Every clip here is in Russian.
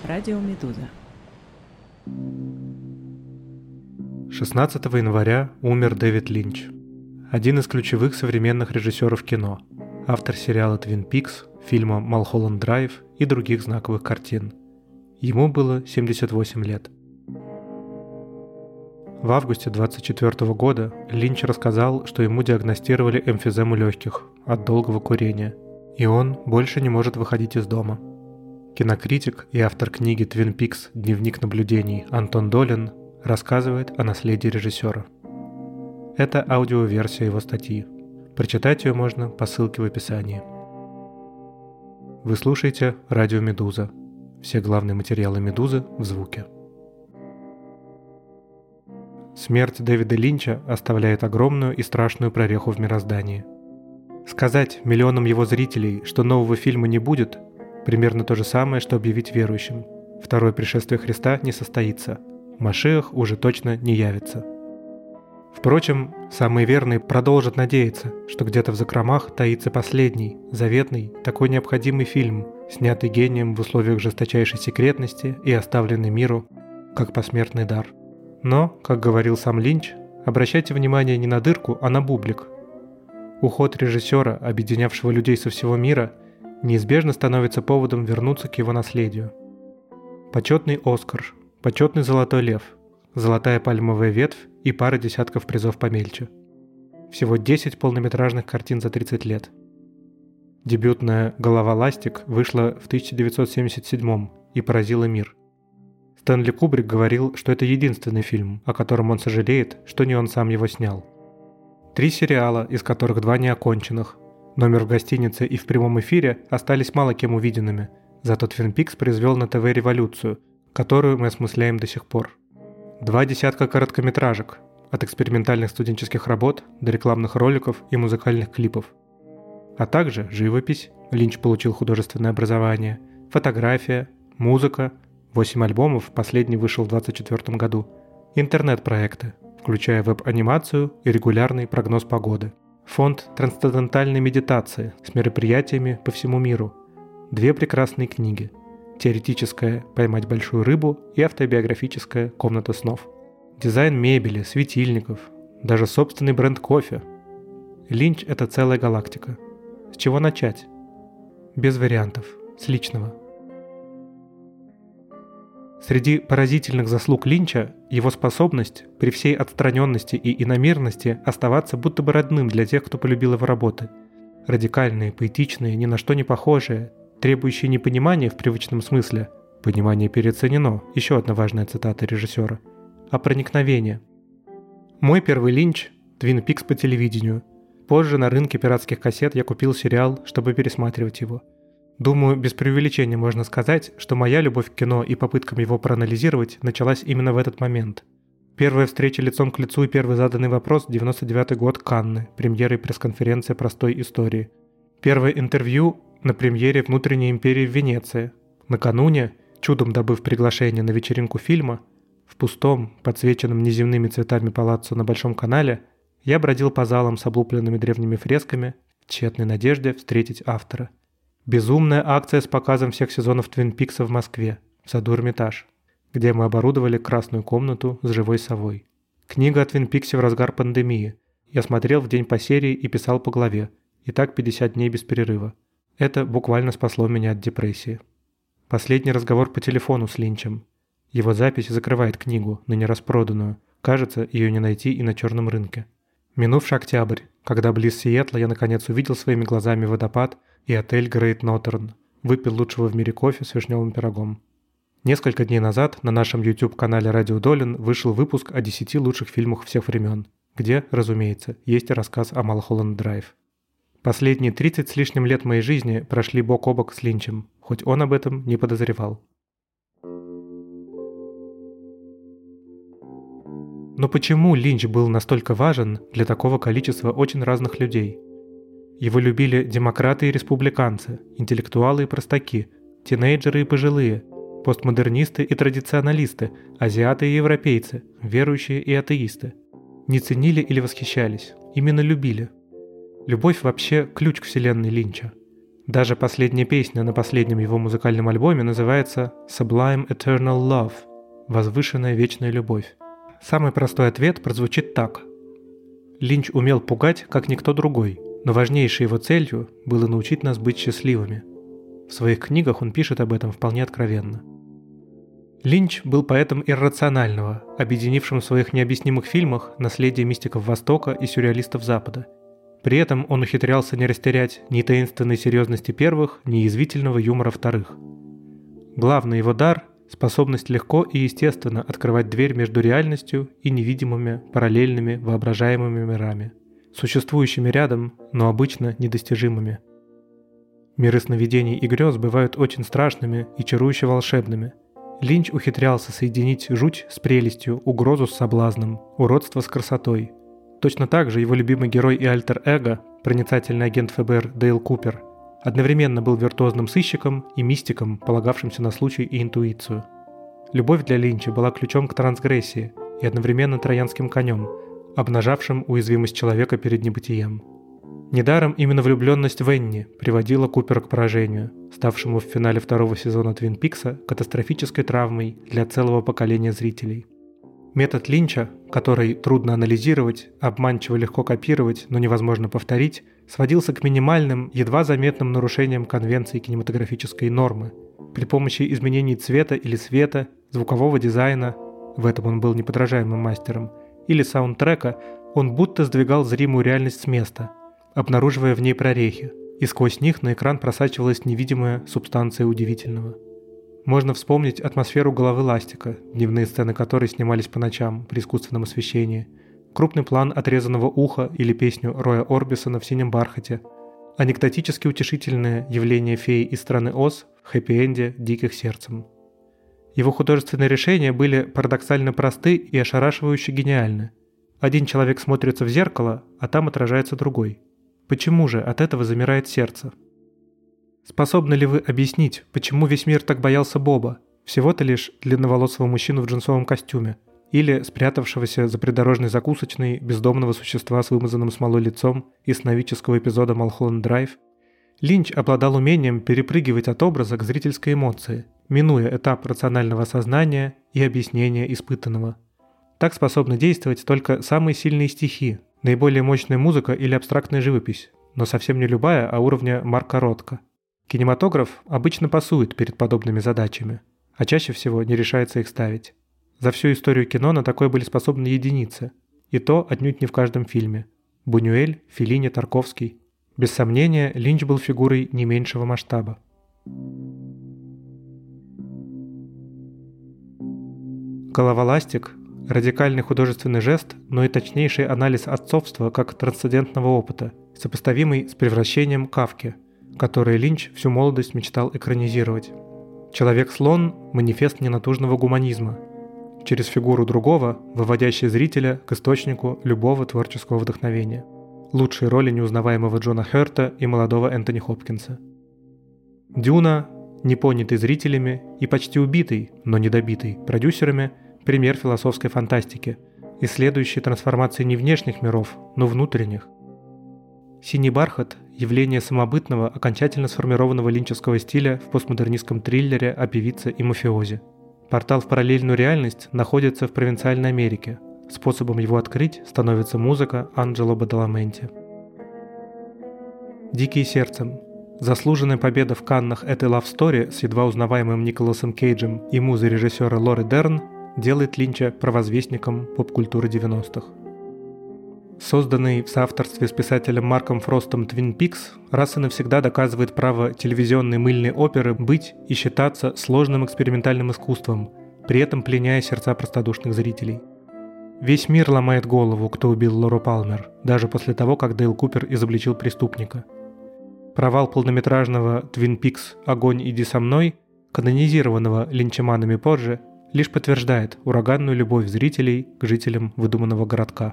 Радио Медуза. 16 января умер Дэвид Линч, один из ключевых современных режиссеров кино, автор сериала «Твин Пикс», фильма «Малхолланд Драйв» и других знаковых картин. Ему было 78 лет. В августе 1924 года Линч рассказал, что ему диагностировали эмфизему легких от долгого курения, и он больше не может выходить из дома. Кинокритик и автор книги «Твин Пикс. Дневник наблюдений» Антон Долин рассказывает о наследии режиссера. Это аудиоверсия его статьи. Прочитать ее можно по ссылке в описании. Вы слушаете «Радио Медуза». Все главные материалы «Медузы» в звуке. Смерть Дэвида Линча оставляет огромную и страшную прореху в мироздании. Сказать миллионам его зрителей, что нового фильма не будет, примерно то же самое, что объявить верующим: второе пришествие Христа не состоится, Машиах уже точно не явится. Впрочем, самые верные продолжат надеяться, что где-то в закромах таится последний, заветный, такой необходимый фильм, снятый гением в условиях жесточайшей секретности и оставленный миру как посмертный дар. Но, как говорил сам Линч, обращайте внимание не на дырку, а на бублик. Уход режиссера, объединявшего людей со всего мира, неизбежно становится поводом вернуться к его наследию. Почетный «Оскар», почетный «Золотой лев», «Золотая пальмовая ветвь» и пара десятков призов помельче. Всего 10 полнометражных картин за 30 лет. Дебютная «Голова ластик» вышла в 1977 и поразила мир. Стэнли Кубрик говорил, что это единственный фильм, о котором он сожалеет, что не он сам его снял. 3 сериала, из которых 2 неоконченных, «Номер в гостинице» и «В прямом эфире» остались мало кем увиденными, зато «Твин Пикс» произвел на ТВ революцию, которую мы осмысляем до сих пор. 2 десятка короткометражек, от экспериментальных студенческих работ до рекламных роликов и музыкальных клипов. А также живопись, Линч получил художественное образование, фотография, музыка, 8 альбомов, последний вышел в 1924 году, интернет-проекты, включая веб-анимацию и регулярный прогноз погоды, фонд трансцендентальной медитации с мероприятиями по всему миру, 2 прекрасные книги, теоретическая «Поймать большую рыбу» и автобиографическая «Комната снов», дизайн мебели, светильников, даже собственный бренд кофе. Линч – это целая галактика. С чего начать? Без вариантов, с личного. Среди поразительных заслуг Линча его способность при всей отстраненности и иномерности оставаться будто бы родным для тех, кто полюбил его работы. Радикальные, поэтичные, ни на что не похожие, требующие не понимания в привычном смысле, понимание переоценено, еще одна важная цитата режиссера, а проникновение. Мой первый Линч – «Твин Пикс» по телевидению. Позже на рынке пиратских кассет я купил сериал, чтобы пересматривать его. Думаю, без преувеличения можно сказать, что моя любовь к кино и попыткам его проанализировать началась именно в этот момент. Первая встреча лицом к лицу и первый заданный вопрос – 99-й год, Канны, премьера и пресс-конференция простой истории. Первое интервью на премьере «Внутренней империи» в Венеции. Накануне, чудом добыв приглашение на вечеринку фильма, в пустом, подсвеченном неземными цветами палаццо на Большом канале, я бродил по залам с облупленными древними фресками в тщетной надежде встретить автора. Безумная акция с показом всех сезонов «Твин Пикса» в Москве, в саду Эрмитаж, где мы оборудовали красную комнату с живой совой. Книга о «Твин Пиксе» в разгар пандемии. Я смотрел в день по серии и писал по главе. И так 50 дней без перерыва. Это буквально спасло меня от депрессии. Последний разговор по телефону с Линчем. Его запись закрывает книгу, ныне распроданную. Кажется, ее не найти и на черном рынке. Минувший октябрь, когда близ Сиэтла я наконец увидел своими глазами водопад и отель Грейт Нотерн, выпил лучшего в мире кофе с вишневым пирогом. Несколько дней назад на нашем YouTube-канале «Радио Долин» вышел выпуск о 10 лучших фильмах всех времен, где, разумеется, есть и рассказ о Малхолланд Драйв. Последние 30 с лишним лет моей жизни прошли бок о бок с Линчем, хоть он об этом не подозревал. Но почему Линч был настолько важен для такого количества очень разных людей? Его любили демократы и республиканцы, интеллектуалы и простаки, тинейджеры и пожилые, постмодернисты и традиционалисты, азиаты и европейцы, верующие и атеисты. Не ценили или восхищались, именно любили. Любовь вообще ключ к вселенной Линча. Даже последняя песня на последнем его музыкальном альбоме называется «Sublime Eternal Love» – «Возвышенная вечная любовь». Самый простой ответ прозвучит так. Линч умел пугать, как никто другой, но важнейшей его целью было научить нас быть счастливыми. В своих книгах он пишет об этом вполне откровенно. Линч был поэтом иррационального, объединившим в своих необъяснимых фильмах наследие мистиков Востока и сюрреалистов Запада. При этом он ухитрялся не растерять ни таинственной серьезности первых, ни язвительного юмора вторых. Главный его дар – способность легко и естественно открывать дверь между реальностью и невидимыми, параллельными, воображаемыми мирами, существующими рядом, но обычно недостижимыми. Миры сновидений и грез бывают очень страшными и чарующе волшебными. Линч ухитрялся соединить жуть с прелестью, угрозу с соблазном, уродство с красотой. Точно так же его любимый герой и альтер-эго, проницательный агент ФБР Дейл Купер, одновременно был виртуозным сыщиком и мистиком, полагавшимся на случай и интуицию. Любовь для Линча была ключом к трансгрессии и одновременно троянским конем, обнажавшим уязвимость человека перед небытием. Недаром именно влюбленность в Энни приводила Купера к поражению, ставшему в финале второго сезона Твин Пикса катастрофической травмой для целого поколения зрителей. Метод Линча, который трудно анализировать, обманчиво легко копировать, но невозможно повторить, сводился к минимальным, едва заметным нарушениям конвенций кинематографической нормы. При помощи изменений цвета или света, звукового дизайна, в этом он был неподражаемым мастером, или саундтрека, он будто сдвигал зримую реальность с места, обнаруживая в ней прорехи, и сквозь них на экран просачивалась невидимая субстанция удивительного. Можно вспомнить атмосферу «Головы ластика», дневные сцены которой снимались по ночам при искусственном освещении, крупный план отрезанного уха или песню Роя Орбисона в «Синем бархате», анекдотически утешительное явление феи из страны Оз в хэппи-энде «Диких сердцем». Его художественные решения были парадоксально просты и ошарашивающе гениальны. Один человек смотрится в зеркало, а там отражается другой. Почему же от этого замирает сердце? Способны ли вы объяснить, почему весь мир так боялся Боба, всего-то лишь длинноволосого мужчину в джинсовом костюме, или спрятавшегося за придорожной закусочной бездомного существа с вымазанным смолой лицом из сновидческого эпизода «Малхолланд Драйв»? Линч обладал умением перепрыгивать от образа к зрительской эмоции, минуя этап рационального осознания и объяснения испытанного. Так способны действовать только самые сильные стихи, наиболее мощная музыка или абстрактная живопись, но совсем не любая, а уровня Марка Ротко. Кинематограф обычно пасует перед подобными задачами, а чаще всего не решается их ставить. За всю историю кино на такое были способны единицы, и то отнюдь не в каждом фильме. Бунюэль, Феллини, Тарковский. Без сомнения, Линч был фигурой не меньшего масштаба. «Голова ластик» – радикальный художественный жест, но и точнейший анализ отцовства как трансцендентного опыта, сопоставимый с превращением Кафки, которое Линч всю молодость мечтал экранизировать. «Человек-слон» – манифест ненатужного гуманизма, через фигуру другого, выводящий зрителя к источнику любого творческого вдохновения. Лучшие роли неузнаваемого Джона Хёрта и молодого Энтони Хопкинса. «Дюна» – непонятый зрителями и почти убитый, но недобитый продюсерами пример философской фантастики, исследующий трансформации не внешних миров, но внутренних. «Синий бархат» – явление самобытного, окончательно сформированного линчевского стиля в постмодернистском триллере о певице и мафиозе. Портал в параллельную реальность находится в провинциальной Америке. Способом его открыть становится музыка Анджело Бадаламенти. «Дикие сердцем» – заслуженная победа в Каннах этой лав-стори с едва узнаваемым Николасом Кейджем и музой режиссера Лори Дерн делает Линча провозвестником поп-культуры 90-х. Созданный в соавторстве с писателем Марком Фростом «Твин Пикс» раз и навсегда доказывает право телевизионной мыльной оперы быть и считаться сложным экспериментальным искусством, при этом пленяя сердца простодушных зрителей. Весь мир ломает голову, кто убил Лору Палмер, даже после того, как Дейл Купер изобличил преступника. Провал полнометражного «Твин Пикс. Огонь, иди со мной», канонизированного линчеманами позже, лишь подтверждает ураганную любовь зрителей к жителям выдуманного городка.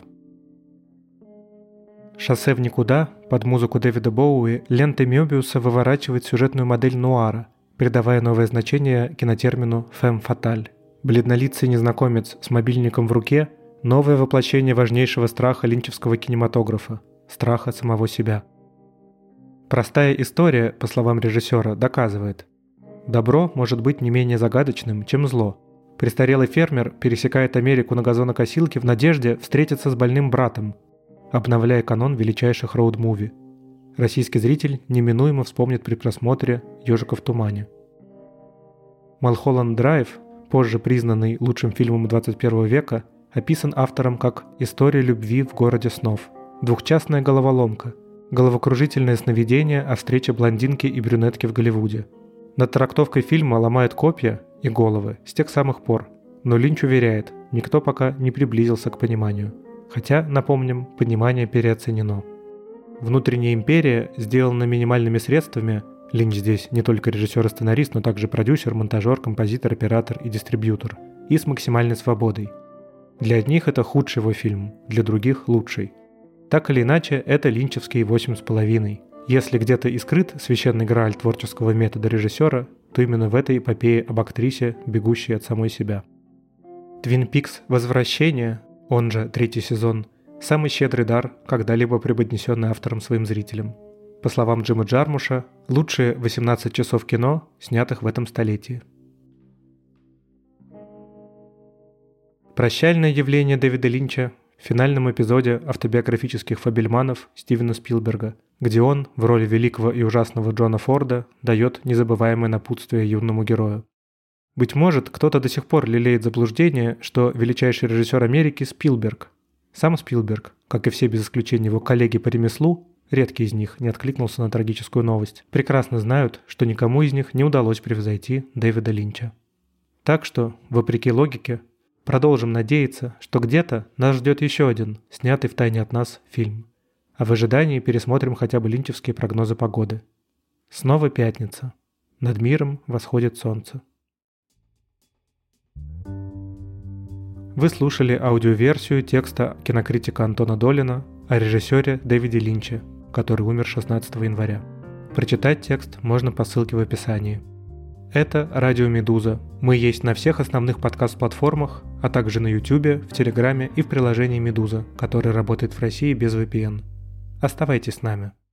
«Шоссе в никуда» под музыку Дэвида Боуи лентой Мёбиуса выворачивает сюжетную модель нуара, придавая новое значение кинотермину «фemme fatale». Бледнолицый незнакомец с мобильником в руке – новое воплощение важнейшего страха линчевского кинематографа – страха самого себя. Простая история, по словам режиссера, доказывает: добро может быть не менее загадочным, чем зло. Престарелый фермер пересекает Америку на газонокосилке в надежде встретиться с больным братом, обновляя канон величайших роуд-муви. Российский зритель неминуемо вспомнит при просмотре «Ежика в тумане». «Малхолланд Драйв», позже признанный лучшим фильмом 21 века, описан автором как «история любви в городе снов», двухчастная головоломка, головокружительное сновидение о встрече блондинки и брюнетки в Голливуде. Над трактовкой фильма ломают копья и головы с тех самых пор, но Линч уверяет, никто пока не приблизился к пониманию. Хотя, напомним, понимание переоценено. «Внутренняя империя» сделана минимальными средствами. Линч здесь не только режиссер и сценарист, но также продюсер, монтажер, композитор, оператор и дистрибьютор. И с максимальной свободой. Для одних это худший его фильм, для других – лучший. Так или иначе, это линчевский 8,5. Если где-то и скрыт священный грааль творческого метода режиссера, то именно в этой эпопее об актрисе, бегущей от самой себя. «Твин Пикс. Возвращение», он же третий сезон, самый щедрый дар, когда-либо преподнесенный автором своим зрителям. По словам Джима Джармуша, лучшие 18 часов кино, снятых в этом столетии. Прощальное явление Дэвида Линча в финальном эпизоде автобиографических фабельманов Стивена Спилберга, где он в роли великого и ужасного Джона Форда дает незабываемое напутствие юному герою. Быть может, кто-то до сих пор лелеет заблуждение, что величайший режиссер Америки – Спилберг. Сам Спилберг, как и все без исключения его коллеги по ремеслу, редкий из них не откликнулся на трагическую новость, прекрасно знают, что никому из них не удалось превзойти Дэвида Линча. Так что, вопреки логике, продолжим надеяться, что где-то нас ждет еще один, снятый втайне от нас, фильм. А в ожидании пересмотрим хотя бы линчевские прогнозы погоды. Снова пятница. Над миром восходит солнце. Вы слушали аудиоверсию текста кинокритика Антона Долина о режиссере Дэвиде Линче, который умер 16 января. Прочитать текст можно по ссылке в описании. Это Радио Медуза. Мы есть на всех основных подкаст-платформах, а также на YouTube, в Телеграме и в приложении Медуза, которое работает в России без VPN. Оставайтесь с нами.